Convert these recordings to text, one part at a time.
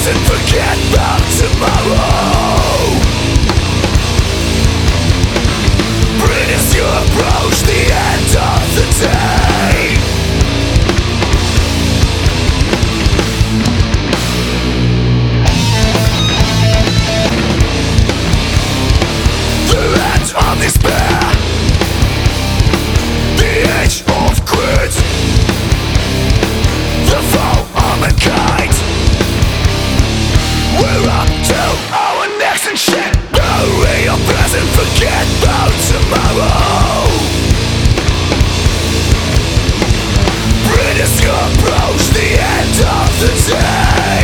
present, forget about tomorrow. Bring as you approach the end of the day. The end of despair, the age of grit, the fall of mankind. We're up to our necks and shit. Bury your present, forget about tomorrow. Bring as you approach the end of the day.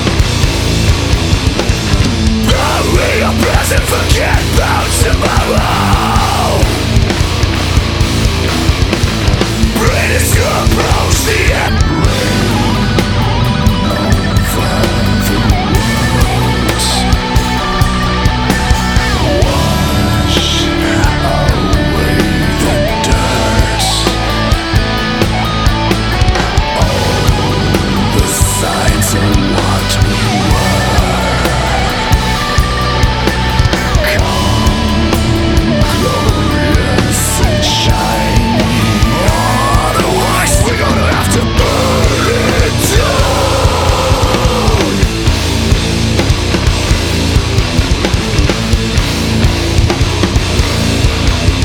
Bury your present, forget about tomorrow.